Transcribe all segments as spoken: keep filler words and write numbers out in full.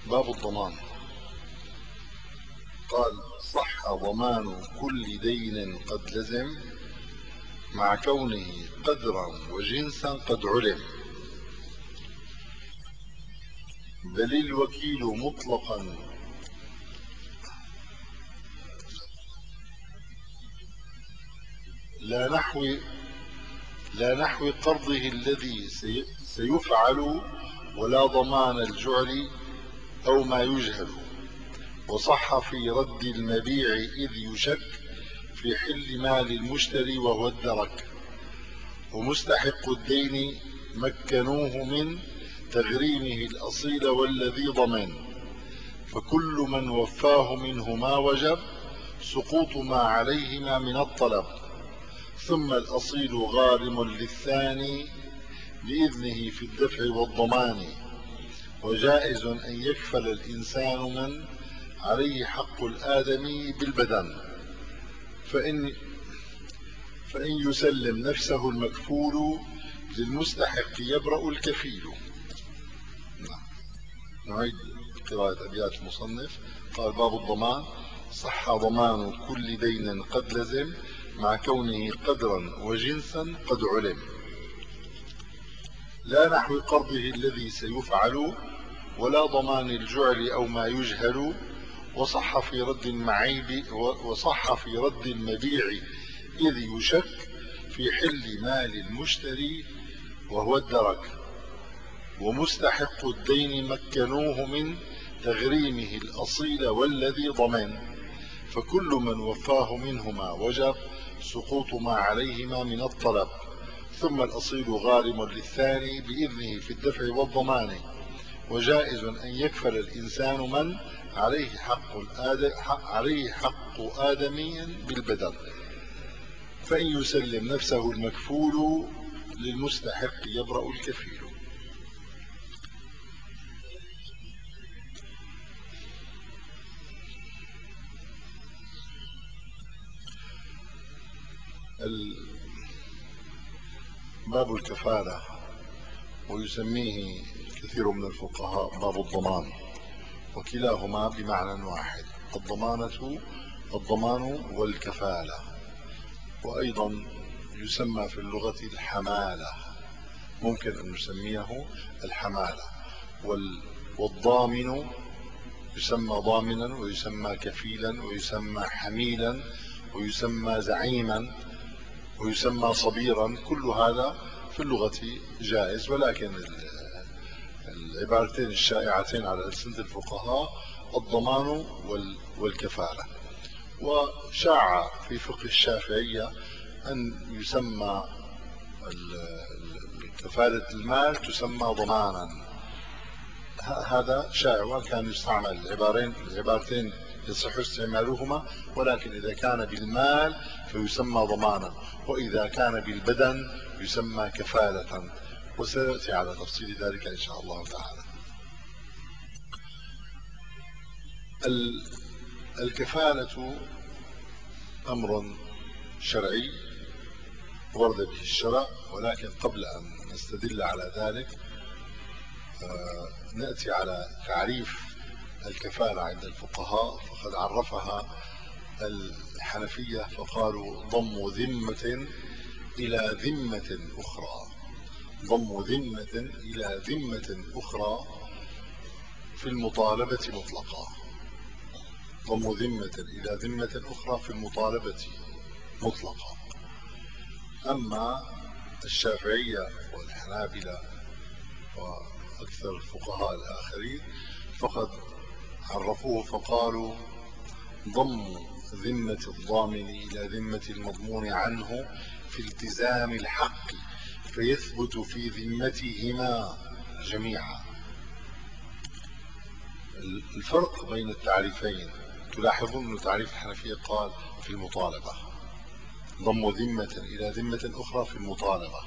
باب الضمان. قال: صح ضمان كل دين قد لزم مع كونه قدرا وجنسا قد علم، بل الوكيل مطلقا لا نحو لا نحو قرضه الذي سيفعل ولا ضمان الجعل أو ما يجهل، وصح في رد المبيع إذ يشك في حل مال المشتري وهو الدرك، ومستحق الدين مكنوه من تغريمه الأصيل والذي ضمن، فكل من وفاه منه ما وجب سقوط ما عليهما من الطلب، ثم الأصيل غارم للثاني بإذنه في الدفع والضمان، وجائز أن يكفل الإنسان من عليه حق الآدمي بالبدن، فإن, فإن يسلم نفسه المكفول للمستحق يبرأ الكفيل. نعيد قراءة أبيات المصنف. قال: باب الضمان. صح ضمان كل دين قد لزم مع كونه قدرا وجنسا قد علم، لا نحو قرضه الذي سيفعل ولا ضمان الجعل أو ما يجهل، وصح في رد المعيب وصح في رد المبيع إذ يشك في حل مال المشتري وهو الدرك، ومستحق الدين مكنوه من تغريمه الأصيل والذي ضمن، فكل من وفاه منهما وجب سقوط ما عليهما من الطلب، ثم الأصيل غارم للثاني بإذنه في الدفع والضمان، وجائز أن يكفل الإنسان من عليه حق, الآدم عليه حق آدمي بالبدن، فإن يسلم نفسه المكفول للمستحق يبرأ الكفيل. باب الكفالة، ويسميه كثير من الفقهاء باب الضمان، وكلاهما بمعنى واحد: الضمانة الضمان والكفالة، وأيضا يسمى في اللغة الحمالة، ممكن أن نسميه الحمالة، والضامن يسمى ضامنا ويسمى كفيلا ويسمى حميلا ويسمى زعيما ويسمى صبيرا، كل هذا في اللغة جائز، ولكن العبارتين الشائعتين على ألسنة الفقهاء الضمان والكفالة. وشاع في فقه الشافعية أن يسمى كفالة المال تسمى ضمانا، هذا شائع، وكان يستعمل العبارين العبارتين يصح استعمالهما، ولكن إذا كان بالمال فيسمى ضمانا، وإذا كان بالبدن يسمى كفالة، وسيأتي على تفصيل ذلك إن شاء الله تعالى. الكفالة أمر شرعي ورد به الشرع، ولكن قبل أن نستدل على ذلك نأتي على تعريف الكفالة عند الفقهاء، فقد عرفها الحنفية فقالوا: ضم ذمة إلى ذمة أخرى، ضم ذمة إلى ذمة أخرى في المطالبة مطلقا، ضم ذمة إلى ذمة أخرى في المطالبة مطلقا. أما الشافعية والحنابلة وأكثر الفقهاء الآخرين فقد عرفوه فقالوا: ضم ذمة الضامن إلى ذمة المضمون عنه في التزام الحق فيثبت في ذمتهما جميعا. الفرق بين التعريفين، تلاحظون أن تعريف الحنفية قال في المطالبة، ضم ذمة إلى ذمة أخرى في المطالبة،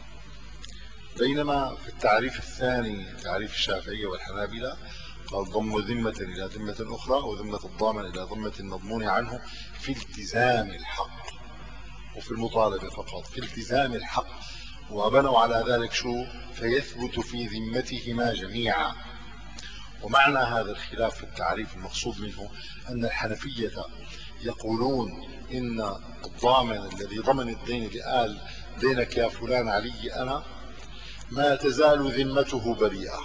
بينما في التعريف الثاني تعريف الشافعية والحنابلة قال ضم ذمة إلى ذمة أخرى وذمة الضامن إلى ذمة المضمون عنه في التزام الحق، وفي المطالبة فقط في التزام الحق، وبنوا على ذلك شو؟ فيثبت في ذمتهما جميعا. ومعنى هذا الخلاف في التعريف المقصود منه أن الحنفية يقولون إن الضامن الذي ضمن الدين اللي قال دينك يا فلان علي أنا ما تزال ذمته بريئة،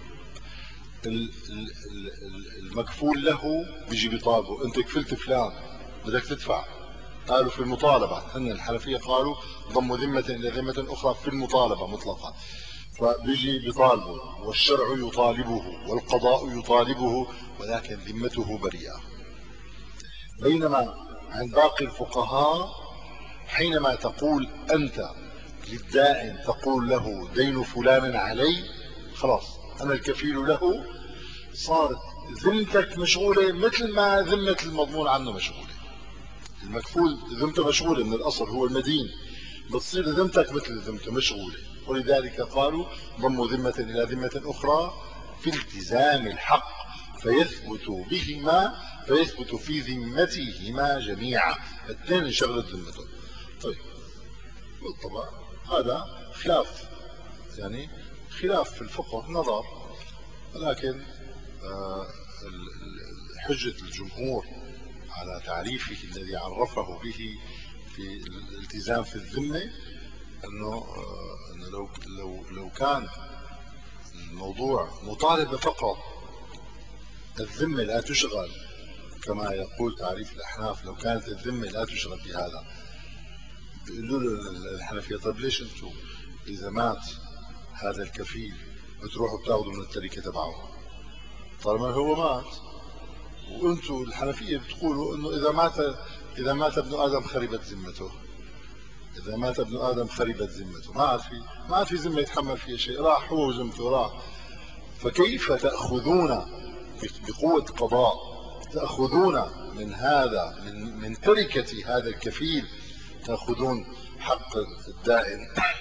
المكفول له بيجي بيطالبه أنت كفلت فلان بدك تدفع. قالوا في المطالبة، أن الحنفية قالوا ضم ذمة إلى ذمة أخرى في المطالبة مطلقا، فبيجي بيطالبه والشرع يطالبه والقضاء يطالبه ولكن ذمته بريئة. بينما عند باقي الفقهاء حينما تقول أنت للدائن تقول له دين فلان علي، خلاص أنا الكفيل له، صارت ذمتك مشغولة مثل ما ذمة المضمون عنه مشغولة. المكفول ذمته مشغولة من الأصل، هو المدين، بتصير ذمتك مثل ذمته مشغولة. ولذلك قالوا ضم ذمة إلى ذمة أخرى في التزام الحق فيثبت بهما فيثبت في ذمتهما جميعا، الاثنين انشغلت ذمته. طيب بالطبع هذا خلاف، يعني خلاف في الفقه نظر، ولكن آه حجة الجمهور على تعريفه الذي عرفه به في الالتزام في الذمة انه آه انه لو لو لو كان الموضوع مطالبة فقط الذمة لا تشغل كما يقول تعريف الأحناف، لو كانت الذمة لا تشغل بهذا بيقولوا له الحنفية طيب ليش انتم إذا مات هذا الكفيل بتروحوا بتاخذوا من التركة تبعه طالما هو مات؟ وانتم الحنفية بتقولوا انه إذا مات إذا مات ابن آدم خربت ذمته، إذا مات ابن آدم خربت ذمته، ما عاد في ما عاد في ذمة يتحمل فيها شيء، راح هو وذمته راح. فكيف تأخذون بقوة قضاء تأخذون من هذا من من تركة هذا الكفيل تأخذون حق الدائن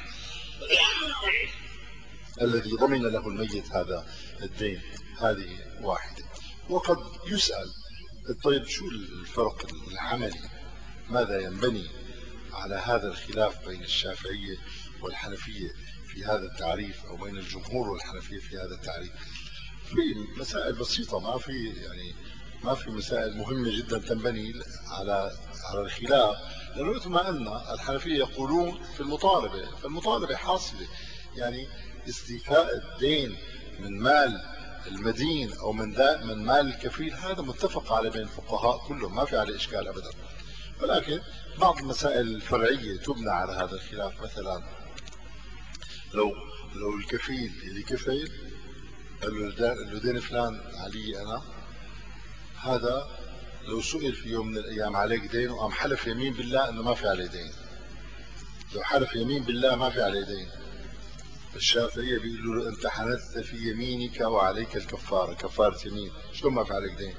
الذي ضمن له الميت هذا الدين؟ هذه واحدة. وقد يسأل طيب شو الفرق العملي، ماذا ينبني على هذا الخلاف بين الشافعية والحنفية في هذا التعريف، أو بين الجمهور والحنفية في هذا التعريف؟ في مسائل بسيطة، ما في يعني ما في مسائل مهمة جدا تنبني على على الخلاف، لأنه مثل ما قلنا الحنفية يقولون في المطالبة، فالمطالبة حاصلة، يعني استيفاء الدين من مال المدين أو من من مال الكفيل هذا متفق عليه بين الفقهاء كلهم، ما في عليه إشكال أبدا. ولكن بعض المسائل الفرعية تبنى على هذا الخلاف، مثلا لو لو الكفيل اللي كفل قال له دين فلان علي أنا، هذا لو سئل في يوم من الأيام عليك دين وقام حلف يمين بالله أنه ما في عليه دين، لو حلف يمين بالله ما في عليه دين، الشافعية بيقولوا له أنت حنثت في يمينك وعليك الكفارة، كفارة يمين، شلون ما في عليك دين؟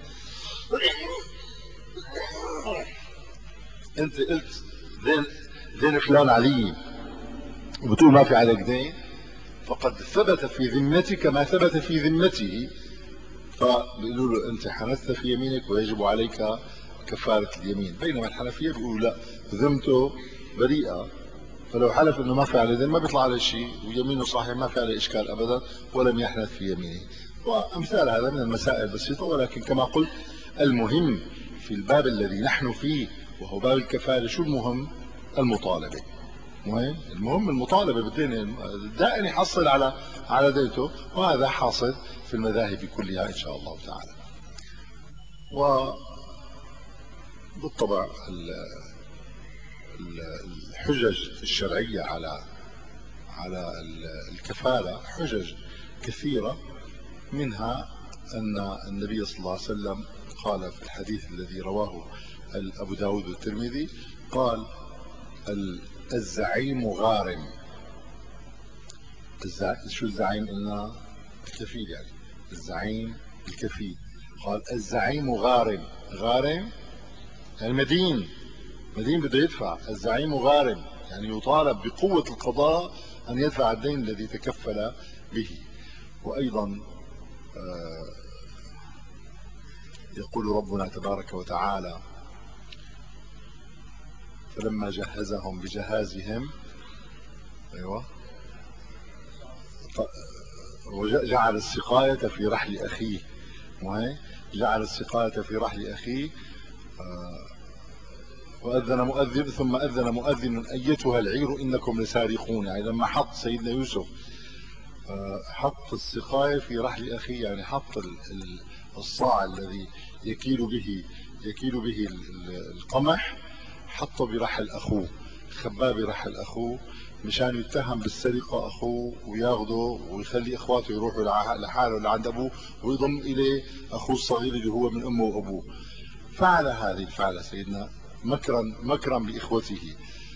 أنت قلت دين دين فلان علي وبتقول ما في عليك دين، فقد ثبت في ذمتك ما ثبت في ذمته، فبيقولوا له انت حنثت في يمينك ويجب عليك كفارة اليمين. بينما الحنفية بيقولوا لا، ذمته بريئة، فلو حلف انه ما في عليه ذمة ما بيطلع عليه شيء ويمينه صحيح ما في عليه اشكال ابدا ولم يحنث في يمينه. وامثال هذا من المسائل البسيطة، ولكن كما قلت المهم في الباب الذي نحن فيه وهو باب الكفارة شو المهم؟ المطالبة. مهم المهم المطالبة بالدين، الدائن يحصل على على دينته، وهذا حاصل في المذاهب كلها إن شاء الله تعالى. وبالطبع الحجج الشرعية على على الكفالة حجج كثيرة، منها أن النبي صلى الله عليه وسلم قال في الحديث الذي رواه أبو داود والترمذي، قال الزعيم غارم. شو الزعيم؟ قلنا الكفيل، يعني الزعيم الكفيل. قال الزعيم غارم، غارم يعني مدين، مدين بده يدفع، الزعيم غارم يعني يطالب بقوة القضاء أن يدفع الدين الذي تكفل به. وأيضا يقول ربنا تبارك وتعالى فلما جهزهم بجهازهم، أيوة، وجعل السقاية في رحل أخيه، وهي جعل السقاية في رحل أخيه. آه وأذن مؤذن ثم أذن مؤذن أيتها العير إنكم لسارقون. يعني لما حط سيدنا يوسف حط السقاية في رحل أخيه، يعني حط الصاع الذي يكيل به يكيل به القمح، حطه برحل أخوه، خباه برحل أخوه مشان يتهم بالسرقة أخوه وياخده ويخلي إخواته يروحوا لحاله لعند أبوه ويضم إليه أخوه الصغير اللي هو من أمه وأبوه. فعل هذه الفعلة سيدنا مكرا مكرا بإخوته،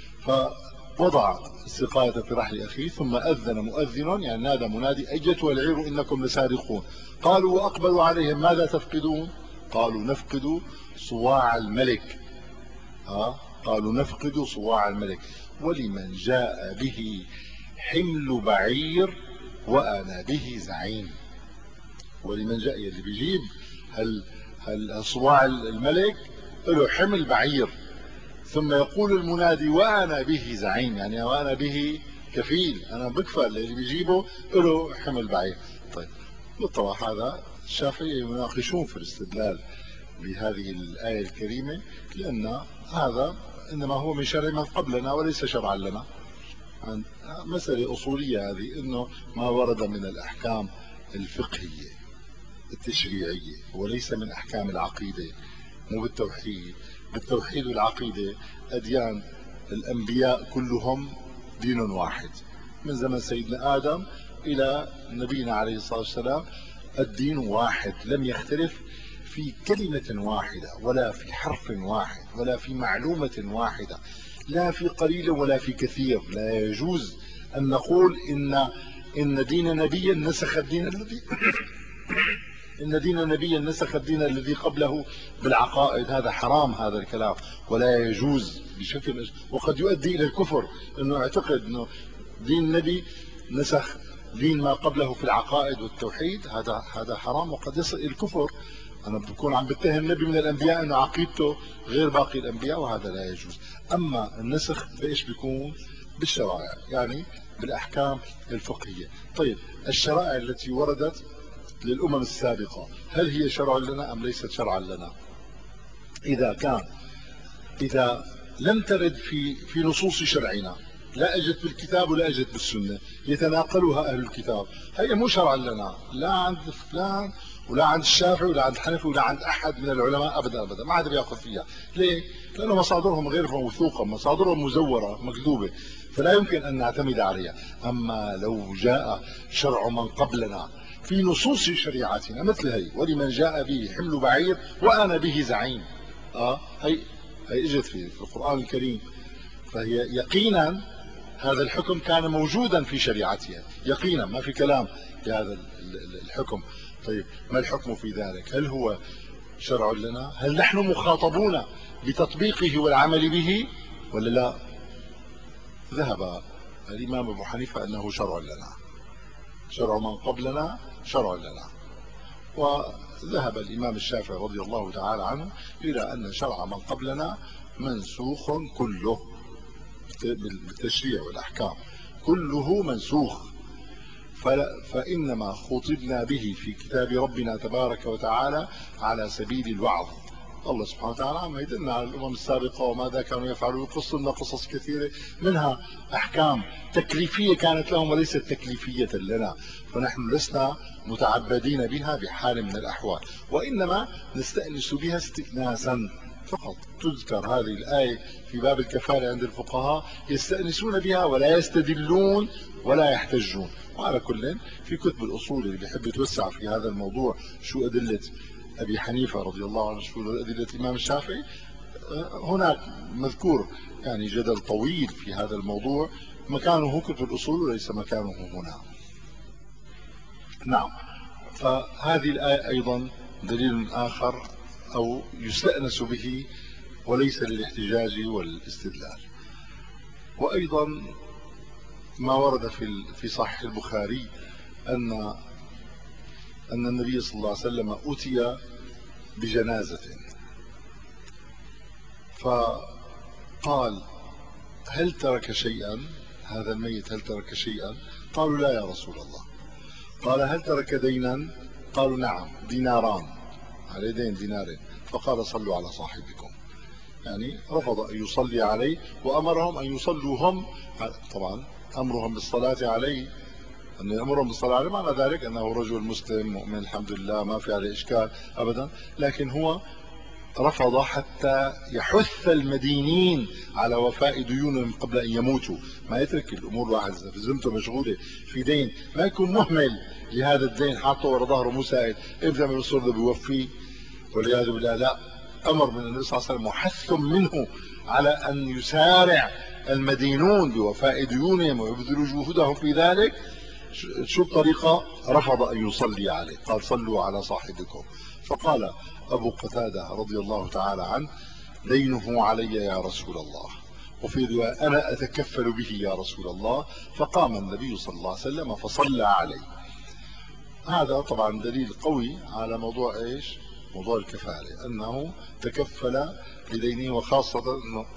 فوضع السقاية في رحل أخيه ثم أذن مؤذن، يعني نادى منادي أيتها العير إنكم لسارقون. قالوا وأقبلوا عليهم ماذا تفقدون؟ قالوا نفقد صواع الملك. ها قالوا نفقد صواع الملك ولمن جاء به حمل بعير وأنا به زعيم. ولمن جاء اللي بيجيب هل هل صواع الملك له حمل بعير، ثم يقول المنادي وأنا به زعيم، يعني وأنا به كفيل، أنا بكفى اللي بيجيبه له حمل بعير. طيب بالطبع هذا الشافعية يناقشون في الاستدلال بهذه الآية الكريمة، لأن هذا إنما هو من شرع من قبلنا وليس شرعا لنا. مسألة أصولية هذه، إنه ما ورد من الأحكام الفقهية التشريعية وليس من أحكام العقيدة، مو بالتوحيد. بالتوحيد والعقيدة أديان الأنبياء كلهم دين واحد من زمن سيدنا آدم إلى نبينا عليه الصلاة والسلام، الدين واحد لم يختلف في كلمة واحدة ولا في حرف واحد ولا في معلومة واحدة، لا في قليل ولا في كثير. لا يجوز أن نقول إن إن دين نبي نسخ الدين الذي إن دين نبي نسخ الدين الذي قبله بالعقائد. هذا حرام هذا الكلام ولا يجوز بشكل، وقد يؤدي إلى الكفر إنه اعتقد إنه دين النبي نسخ دين ما قبله في العقائد والتوحيد. هذا هذا حرام وقد يصل إلى الكفر. أنا بكون عم بتهم نبي من الأنبياء إنه عقيدته غير باقي الأنبياء، وهذا لا يجوز. أما النسخ بإيش بيكون؟ بالشرائع، يعني بالأحكام الفقهية. طيب الشرائع التي وردت للأمم السابقة هل هي شرع لنا أم ليست شرعا لنا؟ إذا كان إذا لم ترد في في نصوص شرعنا، لا أجت بالكتاب ولا أجت بالسنة، يتناقلها أهل الكتاب، هي مو شرعا لنا لا عند فلان ولا عند الشافعي ولا عند الحنفي ولا عند أحد من العلماء أبدا أبدا، ما عاد بياخذ فيها. ليه؟ لأنه مصادرهم غير موثوقة، مصادرهم مزورة مكذوبة، فلا يمكن أن نعتمد عليها. أما لو جاء شرع من قبلنا في نصوص شريعتنا مثل هي ولمن جاء به حمل بعير وأنا به زعيم، اه هي هي اجت في في القرآن الكريم، فهي يقينا هذا الحكم كان موجودا في شريعتها يقينا، ما في كلام في هذا الحكم. طيب ما الحكم في ذلك؟ هل هو شرع لنا؟ هل نحن مخاطبون بتطبيقه والعمل به ولا لا؟ ذهب الإمام أبو حنيفة أنه شرع لنا، شرع من قبلنا شرع لنا. وذهب الإمام الشافعي رضي الله تعالى عنه إلى أن شرع من قبلنا منسوخ كله بالتشريع والأحكام، كله منسوخ. فإنما خطبنا به في كتاب ربنا تبارك وتعالى على سبيل الوعظ. الله سبحانه وتعالى عم يدلنا على الأمم السابقة وماذا كانوا يفعلون، يقص لنا قصص كثيرة منها أحكام تكليفية كانت لهم وليست تكليفية لنا، فنحن لسنا متعبدين بها بحال من الأحوال، وإنما نستأنس بها استئناسا فقط. تذكر هذه الآية في باب الكفالة عند الفقهاء، يستأنسون بها ولا يستدلون ولا يحتجون. وعلى كل في كتب الأصول اللي بيحب يتوسع في هذا الموضوع، شو أدلة أبي حنيفة رضي الله عنه، شو أدلة الإمام الشافعي، هناك مذكور يعني جدل طويل في هذا الموضوع، مكانه كتب الأصول وليس مكانه هنا. نعم، فهذه الآية أيضا دليل آخر أو يستأنس به وليس للاحتجاج والاستدلال. وأيضا ما ورد في في صحيح البخاري أن أن النبي صلى الله عليه وسلم أتي بجنازة فقال هل ترك شيئا هذا الميت، هل ترك شيئا؟ قالوا لا يا رسول الله. قال هل ترك دينا؟ قالوا نعم ديناران. عليه دين دينارين، فقال صلوا على صاحبكم، يعني رفض أن يصلي عليه وأمرهم أن يصلوا هم. طبعا أمرهم بالصلاة عليه، أن يأمرهم بالصلاة عليه معنى ذلك أنه رجل مسلم مؤمن الحمد لله ما في عليه إشكال أبدا، لكن هو رفض حتى يحث المدينين على وفاء ديونهم قبل أن يموتوا. ما يترك الأمور واحد في ذمته مشغولة في دين، ما يكون مهمل لهذا الدين حاطه ورا ظهره مسائل ابدا من الصور بيوفيه والعياذ بالله. لا، امر من النبي صلى الله عليه وسلم وحث منه على ان يسارع المدينون بوفاء ديونهم ويبذلوا جهودهم في ذلك. شو الطريقه؟ رفض ان يصلي عليه، قال صلوا على صاحبكم. فقال ابو قتاده رضي الله تعالى عنه دينه علي يا رسول الله، وفي روايه انا اتكفل به يا رسول الله. فقام النبي صلى الله عليه وسلم فصلى عليه. هذا طبعا دليل قوي على موضوع ايش؟ موضوع الكفاله، انه تكفل بدينه، وخاصه انه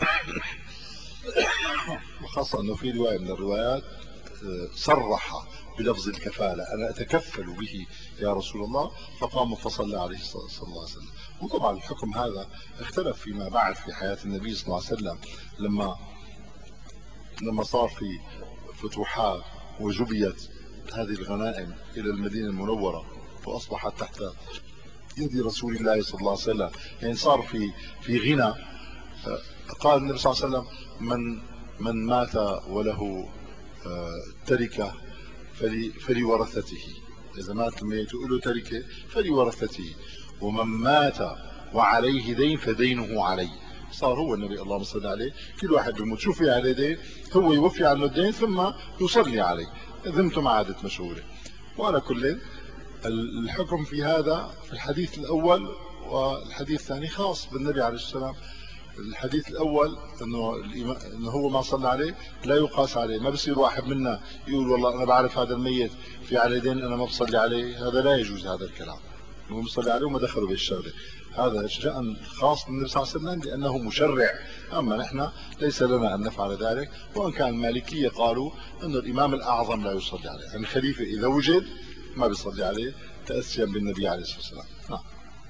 وخاصه انه في روايه من الروايات صرح بلفظ الكفاله، انا اتكفل به يا رسول الله. فقام فصلى عليه صلى الله عليه وسلم. وطبعا الحكم هذا اختلف فيما بعد في حياه النبي صلى الله عليه وسلم، لما لما صار في فتوحات وجبيت هذه الغنائم الى المدينه المنوره واصبحت تحت يد رسول الله صلى الله عليه وسلم، يعني صار في في غنى. قال النبي صلى الله عليه وسلم من من مات وله تركه فلورثته، اذا مات الميت له تركه فلورثته، ومن مات وعليه دين فدينه عليه. صار هو النبي اللهم صل عليه كل واحد بيموت شو في عليه دين هو يوفي عنه الدين ثم يصلي عليه، ذمته ما عادت مشغوله. وعلى كل الحكم في هذا في الحديث الاول، والحديث الثاني خاص بالنبي عليه السلام. الحديث الاول انه انه هو ما صلى عليه لا يقاس عليه، ما بصير واحد منا يقول والله انا بعرف هذا الميت في عليه دين انا ما بصلي عليه، هذا لا يجوز هذا الكلام، هو بصلي عليه وما دخلوا بالشغله، هذا شأن خاص بالنبي صلى الله عليه وسلم لانه مشرع، اما نحن ليس لنا ان نفعل ذلك. وان كان المالكيه قالوا ان الامام الاعظم لا يصلي عليه، يعني الخليفه اذا وجد ما بيصلي عليه تاسيا بالنبي عليه الصلاه والسلام. نعم.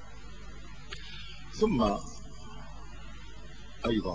ثم ايضا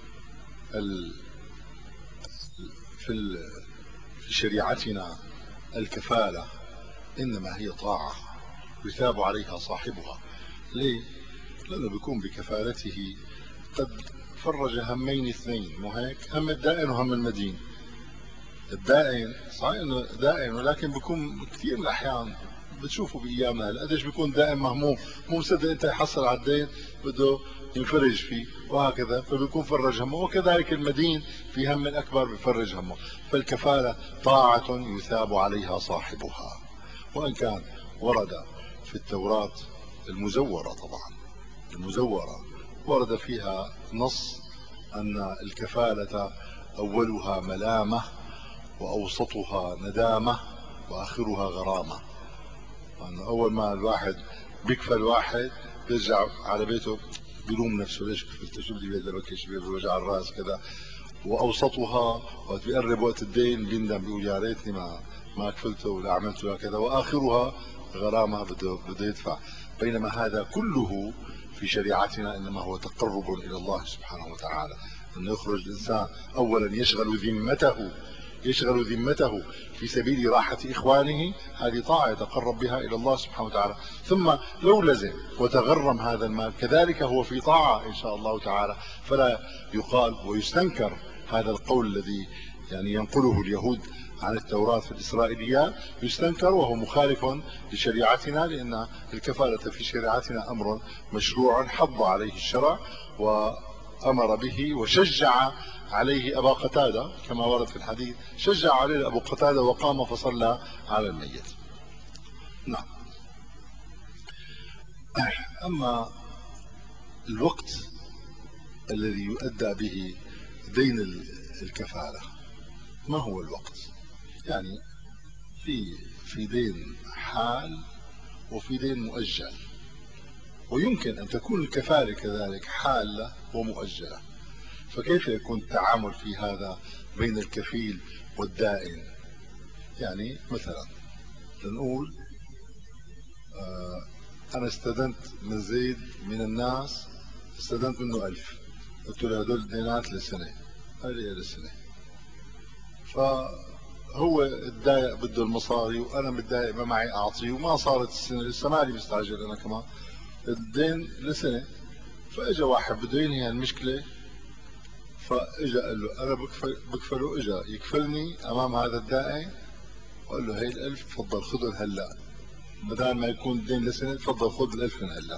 في شريعتنا الكفالة إنما هي طاعة يثاب عليها صاحبها. ليه؟ لأنه بيكون بكفالته قد فرج همين اثنين، مو هيك؟ هم الدائن وهم المدين. الدائن صحيح انه دائن، ولكن بيكون كثير من الاحيان بتشوفوا بايامنا هلا قديش بيكون دائم مهموم، مو مصدق انت يحصل على الدين بده ينفرج فيه وهكذا، فبيكون فرج همه. وكذلك المدين في هم اكبر بفرج همه. فالكفاله طاعه يثاب عليها صاحبها. وان كان ورد في التوراه المزوره، طبعا المزوره ورد فيها نص ان الكفاله اولها ملامه واوسطها ندامه واخرها غرامه. يعني اول ما الواحد بيكفل واحد بيرجع على بيته بيلوم نفسه، ليش كفلته؟ شو بدي بدي بكش بوجع الراس كذا. واوسطها وقت بيقرب وقت الدين بيندم، بيقول يا ريتني ما ما كفلته ولا عملته كذا. واخرها غرامه بده بده يدفع. بينما هذا كله في شريعتنا انما هو تقرب الى الله سبحانه وتعالى، انه يخرج الانسان اولا يشغل ذمته يشغل ذمته في سبيل راحة إخوانه، هذه طاعة يتقرب بها إلى الله سبحانه وتعالى. ثم لو لزم وتغرم هذا المال كذلك هو في طاعة إن شاء الله تعالى. فلا يقال ويستنكر هذا القول الذي يعني ينقله اليهود عن التوراة في الإسرائيليات، يستنكر وهو مخالف لشريعتنا، لأن الكفالة في شريعتنا أمر مشروع حض عليه الشرع وأمر به وشجع عليه أبا قتادة كما ورد في الحديث، شجع عليه أبو قتادة وقام فصلى على الميت. نعم. أما الوقت الذي يؤدى به دين الكفالة، ما هو الوقت؟ يعني في في دين حال وفي دين مؤجل، ويمكن أن تكون الكفالة كذلك حالة ومؤجلة. فكيف يكون التعامل في هذا بين الكفيل والدائن؟ يعني مثلا نقول آه انا استدنت من زيد من الناس، استدنت منه ألف، قلت له هدول دينات لسنه، قال لي لسنه. فهو اتضايق بده المصاري وانا متضايق ما معي اعطيه، وما صارت السنه لسه مالي مستعجل انا كمان، الدين لسنه. فاجى واحد بده ينهي المشكله، فاجى قال له انا بكفل بكفله، اجى يكفلني امام هذا الدائن وقال له هي الألف تفضل خذهم هلا، بدل ما يكون الدين لسنه تفضل خذ الألف من هلا.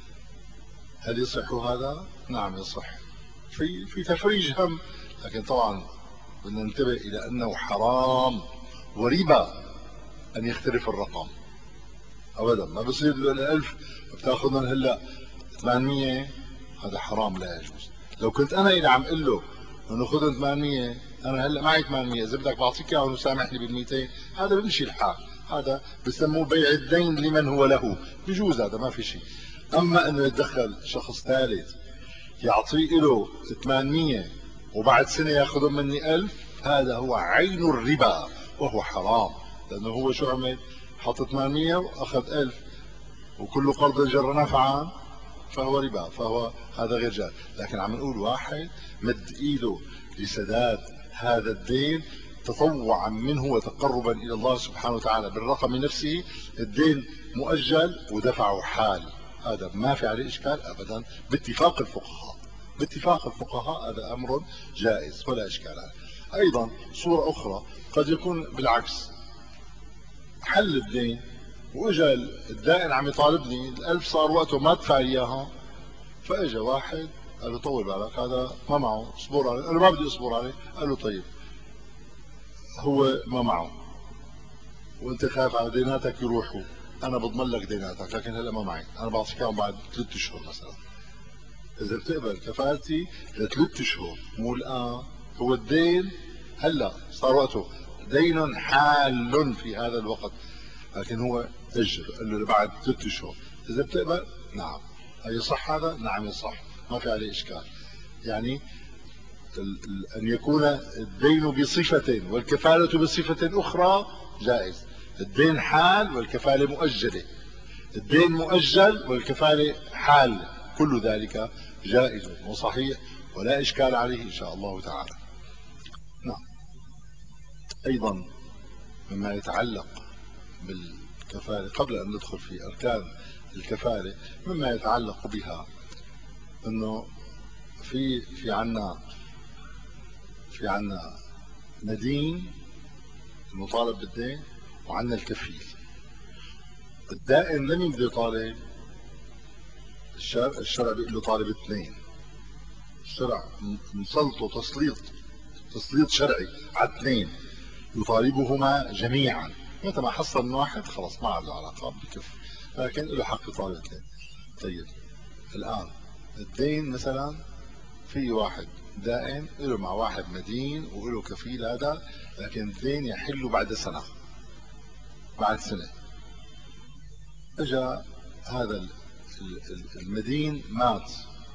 هل يصح هذا؟ نعم يصح، في في تفريج هم، لكن طبعا بدنا ننتبه الى انه حرام وربا ان يختلف الرقم ابدا. ما بصير له الألف بتاخذهم هلا ثمانمية، هذا حرام لا يجوز. لو كنت انا اللي عم اقول له انه خذهم ثمانمية، انا هلا معي ثمانمية، اذا بدك بعطيك اياهم وسامحني بال مئتين، هذا بيمشي الحال، هذا بسموه بيع الدين لمن هو له، بجوز هذا ما في شيء. اما انه يتدخل شخص ثالث يعطيه له ثمانمية وبعد سنه ياخذهم مني ألف، هذا هو عين الربا وهو حرام. لانه هو شو عمل؟ حط ثمانمية واخذ ألف، وكل قرض جر نفعا فهو ربا، فهو هذا غير جائز. لكن عم نقول واحد مد ايده لسداد هذا الدين تطوعا منه وتقربا الى الله سبحانه وتعالى بالرقم نفسه، الدين مؤجل ودفعه حال، هذا ما في عليه اشكال ابدا باتفاق الفقهاء، باتفاق الفقهاء هذا امر جائز ولا اشكال عليه. ايضا صورة اخرى قد يكون بالعكس، حل الدين واجا الدائن عم يطالبني الألف صار وقته ما ادفع اياها، فاجا واحد قال له طول بالك هذا ما معه، اصبر عليه. قال له ما بدي اصبر عليه. قال له طيب هو ما معه وانت خايف على ديناتك يروحوا، انا بضمن لك ديناتك لكن هلا ما معي، انا بعطيك اياهم بعد ثلاث اشهر مثلا، اذا بتقبل كفالتي لثلاث اشهر مو الان. هو الدين هلا صار وقته، دين حال في هذا الوقت، لكن هو اجل قال له بعد ثلاث اشهر، اذا بتقبل نعم. هل يصح هذا؟ نعم يصح، ما في عليه اشكال. يعني ان يكون الدين بصفة والكفالة بصفة اخرى جائز. الدين حال والكفالة مؤجلة، الدين مؤجل والكفالة حال، كل ذلك جائز وصحيح ولا اشكال عليه ان شاء الله تعالى. نعم. ايضا مما يتعلق بالكفالة قبل ان ندخل في اركان الكفالة، مما يتعلق بها انه في في عنا في عنا مدين المطالب بالدين، وعنا الكفيل. الدائن لم يبدي طالب، الشرع الشرع بيقول له طالب اثنين، الشرع مسلطه تسليط تسليط شرعي على اثنين يطالبهما جميعا، متى ما حصل من واحد خلاص ما له علاقه بكفي، لكن له حق يطالب اثنين. طيب الان الدين مثلا في واحد دائن له مع واحد مدين وله كفيل هذا، لكن الدين يحل بعد سنه، بعد سنه اجى هذا المدين مات،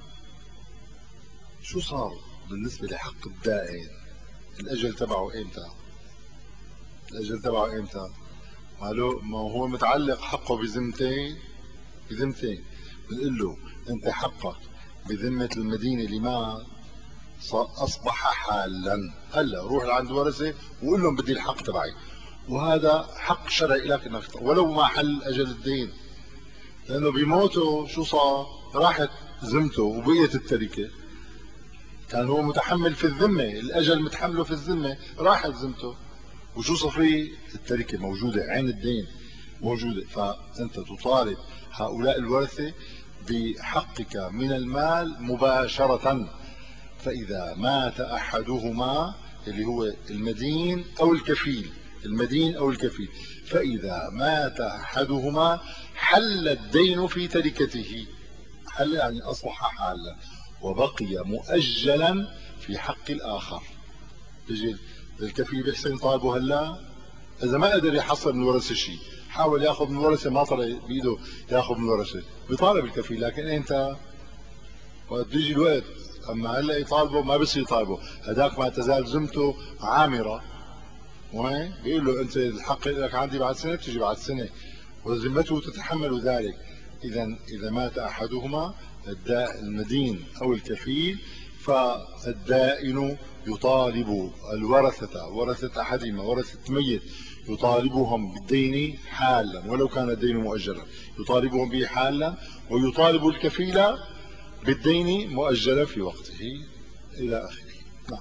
شو صار بالنسبة لحق الدائن؟ الأجل تبعه إمتى؟ الأجل تبعه إمتى؟ قالوا ما هو متعلق حقه بذمتين، بذمتين بنقول له أنت حقك بذمة المدينة اللي مات أصبح حالا، هلا روح لعند ورثة وقول لهم بدي الحق تبعي، وهذا حق شرعي لك انك ولو ما حل أجل الدين، لأنه بموته شو صار؟ راحت ذمته وبقيت التركة، كان هو متحمل في الذمة، الأجل متحمله في الذمة، راحت ذمته وشو صفي؟ التركة موجودة، عين الدين موجودة، فأنت تطالب هؤلاء الورثة بحقك من المال مباشرة. فإذا مات أحدهما اللي هو المدين أو الكفيل، المدين أو الكفيل، فإذا مات أحدهما حل الدين في تركته، حل يعني أصبح حالا وبقي مؤجلا في حق الآخر. يجي الكفيل بيحسن طالبه هلا، إذا ما قدر يحصل من الورثة شيء، حاول ياخذ من الورثة ما طلع بإيده ياخذ من الورثة، بيطالب الكفيل، لكن أنت وقت بيجي الوقت اما هلا يطالبه ما بصير يطالبه، هذاك ما تزال ذمته عامره، وين بيقول له انت الحق لك عندي بعد سنه، بتيجي بعد سنه وذمته تتحمل ذلك، إذا إذا مات أحدهما المدين أو الكفيل فالدائن يطالب الورثة ورثة أحدهما ورثة ميت يطالبهم بالدين حالا ولو كان الدين مؤجلا، يطالبهم به حالا، ويطالب الكفيل بالدين مؤجلا في وقته إلى آخره. نعم.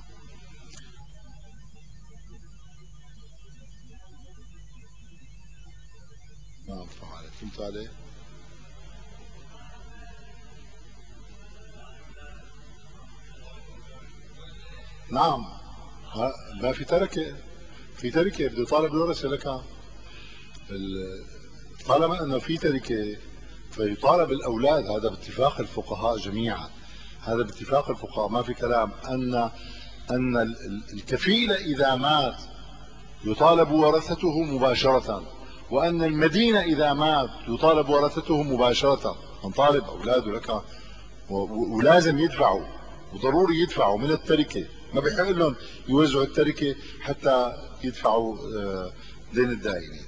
نعم فعلا فهمت عليه. نعم ما في تركه، في تركه بده يطالب الورثة لك طالما انه في تركه فيطالب الاولاد. هذا باتفاق الفقهاء جميعا، هذا باتفاق الفقهاء ما في كلام. ان ان الكفيل اذا مات يطالب ورثته مباشرة، وان المدين اذا مات يطالب ورثته مباشرة. نطالب اولاده لك ولازم يدفعوا وضروري يدفعوا من التركة، ما بيحق لهم يوزعوا التركة حتى يدفعوا دين الدائنين.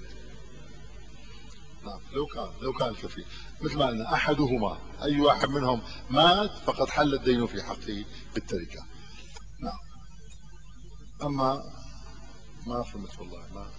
نعم لو كان لو كان كفيل مثل ما قلنا احدهما اي واحد منهم مات فقد حل الدين في حقه بالتركه. نعم. اما ما فهمت والله. ما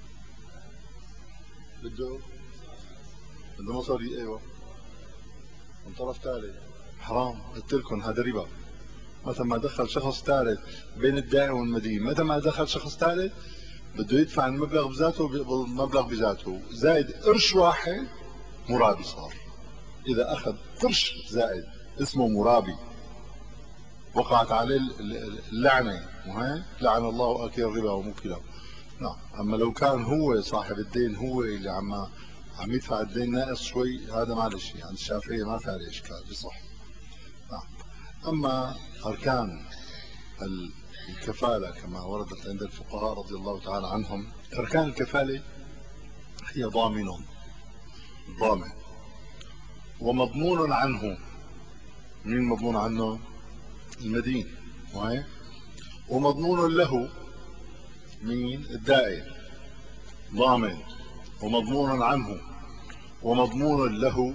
بده بده مصاري. ايوه من طرف ثالث حرام. قلت لكم هذا ربا. متى ما دخل شخص ثالث بين الدائن والمدين، متى ما دخل شخص ثالث بده يدفع المبلغ بذاته بالمبلغ بذاته زائد قرش واحد مرابي صار. اذا اخذ قرش زائد اسمه مرابي وقعت عليه اللعنه، وهي لعن الله اكل الربا وموكله. نعم. اما لو كان هو صاحب الدين هو اللي عم عم يدفع الدين ناقص شوي، هذا معلش عند الشافعيه ما في عليه اشكال بصح. نعم. اما اركان الكفاله كما وردت عند الفقهاء رضي الله تعالى عنهم، اركان الكفاله هي ضامن، ضامن ومضمون عنه. مين مضمون عنه؟ المدين. وهي ومضمون له مين؟ الدائن. ضامن ومضمون عنه ومضمون له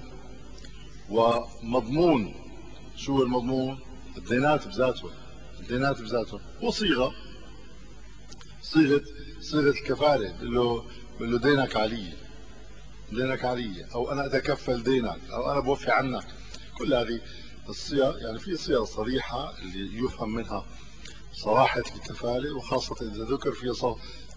ومضمون. شو المضمون؟ الدينات بذاته، الدينات بذاته وصيغه، صيغه صيغه الكفاله. بقول له بقول له دينك علي، دينك علي، او انا اتكفل دينك، او انا بوفي عنك. كل هذه الصيغ يعني في صيغ صريحه اللي يفهم منها صراحه الكفاله، وخاصه اذا ذكر فيها صوت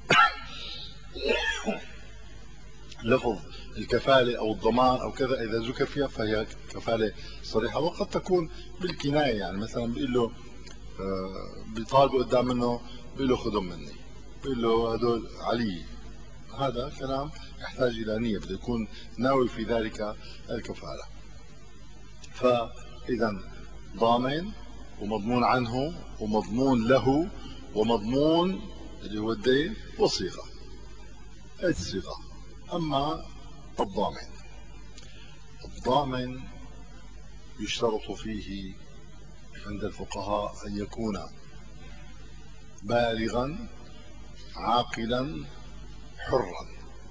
لفظ الكفالة أو الضمان أو كذا، إذا ذكر فيها فهي كفالة صريحة. وقد تكون بالكناية، يعني مثلا بيقول له آه بيطالبوا قدام منه بيقول له خذهم مني، بيقول له هدول علي. هذا كلام يحتاج إلى نية، بده يكون ناوي في ذلك الكفالة. فإذا ضامن ومضمون عنه ومضمون له ومضمون اللي هو الدين وصيغة. هذه الصيغة. أما الضامن، الضامن يشترط فيه عند الفقهاء أن يكون بالغا عاقلا حرا.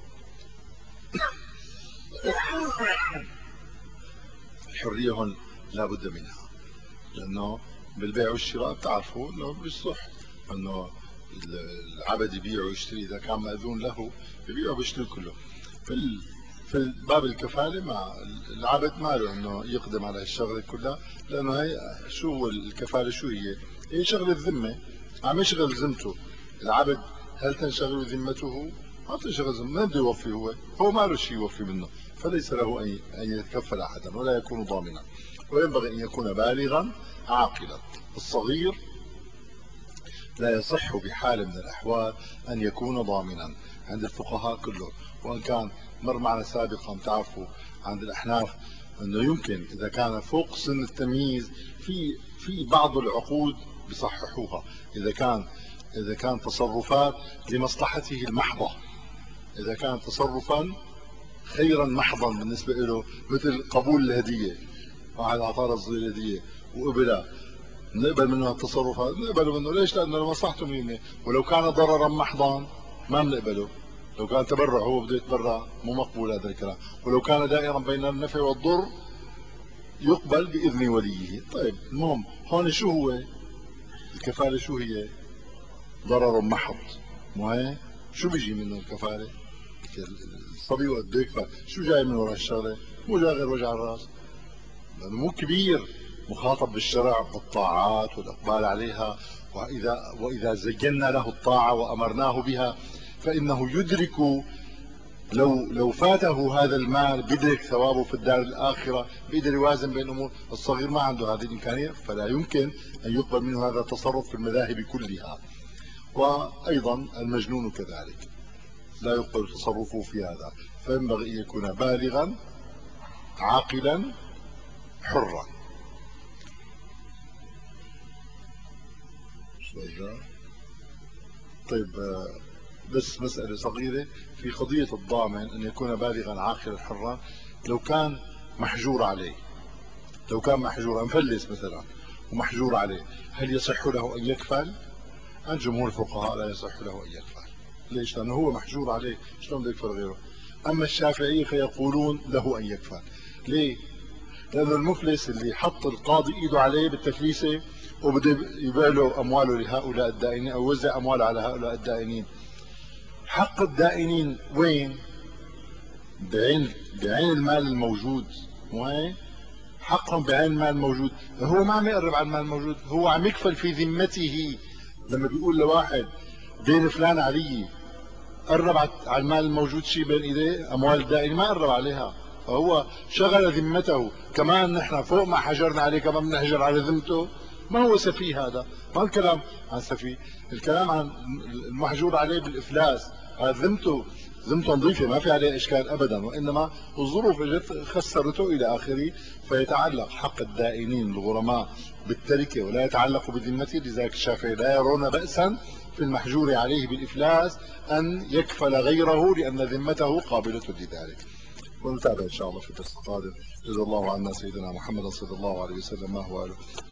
الحرية هون لا بد منها، لأنه بالبيع والشراء بتعرفوا أنه بيصح أنه العبد يبيع ويشتري، إذا كان مأذون له يبيع ويشتري كله. في في باب الكفالة مع العبد ما له انه يقدم على الشغله كلها، لانه هي شو هو الكفالة؟ شو هي؟ هي شغله الذمه، عم يشغل ذمته. العبد هل تنشغل ذمته؟ ما تنشغل ذمته. ما بده يوفي، هو هو ما له شيء يوفي منه، فليس له ان ان يتكفل احدا ولا يكون ضامنا. وينبغي ان يكون بالغا عاقلا. الصغير لا يصح بحال من الأحوال أن يكون ضامنا عند الفقهاء كلهم. وإن كان مر معنا سابقا تعرفوا عند الأحناف أنه يمكن إذا كان فوق سن التمييز في في بعض العقود بصححوها، إذا كان إذا كان تصرفات لمصلحته المحضة، إذا كان تصرفا خيرا محضا بالنسبة له، مثل قبول الهدية، واحد أعطاه صغير هدية وقبلها، نقبل منه التصرف هذا، نقبل منه. ليش؟ لانه لمصلحته مهمه. ولو كان ضررا محضا ما بنقبله، لو كان تبرع هو بده يتبرع مو مقبول هذا الكلام، ولو كان دائرا بين النفع والضر يقبل بإذن وليه. طيب المهم هون شو هو الكفالة؟ شو هي؟ ضرر محض، مو هيك؟ شو بيجي منه الكفالة؟ الصبي وقت بده يكفل شو جاي من وراء الشغلة؟ مو جاي غير وجع الراس، لأنه مو كبير، مخاطب بالشرع بالطاعات والإقبال عليها، وإذا وإذا زينا له الطاعة وأمرناه بها فإنه يدرك، لو لو فاته هذا المال بيدرك ثوابه في الدار الآخرة، بيقدر يوازن بين الأمور. الصغير ما عنده هذه الإمكانية، فلا يمكن أن يقبل منه هذا التصرف في المذاهب كلها. وأيضا المجنون كذلك لا يقبل تصرفه في هذا، فينبغي أن يكون بالغا عاقلا حرا. طيب بس مسألة صغيرة في قضية الضامن أن يكون بالغا عاقلا حرا. لو كان محجور عليه، لو كان محجور مفلس مثلا ومحجور عليه، هل يصح له أن يكفل؟ عند جمهور الفقهاء لا يصح له أن يكفل. ليش؟ لأنه هو محجور عليه، شلون بده يكفل غيره؟ أما الشافعية فيقولون له أن يكفل. ليه؟ لأنه المفلس اللي حط القاضي إيده عليه بالتفليسة وبده يبيع له أمواله لهؤلاء الدائنين أو يوزع أمواله على هؤلاء الدائنين، حق الدائنين وين؟ بعين بعين المال الموجود، مو هيك؟ حقهم بعين المال الموجود. هو ما عم يقرب على المال الموجود، هو عم يكفل في ذمته. لما بيقول لواحد دين فلان علي، قرب على المال الموجود شيء بين ايديه؟ اموال الدائن ما قرب عليها، فهو شغل ذمته. كمان نحن فوق ما حجرنا عليه كمان بنحجر على ذمته. ما هو سفيه هذا، ما الكلام عن سفيه، الكلام عن المحجور عليه بالافلاس. هذا ذمته، ذمته نظيفه ما في عليه اشكال ابدا، وانما الظروف اجت خسرته الى اخره. فيتعلق حق الدائنين الغرماء بالتركه ولا يتعلق بذمته. لذلك الشافعي لا يرون بأسا في المحجور عليه بالإفلاس أن يكفل غيره، لأن ذمته قابلة لذلك. ونتابع إن شاء الله في الدرس القادم. جزا الله عنا سيدنا محمد صلى الله عليه وسلم ما هو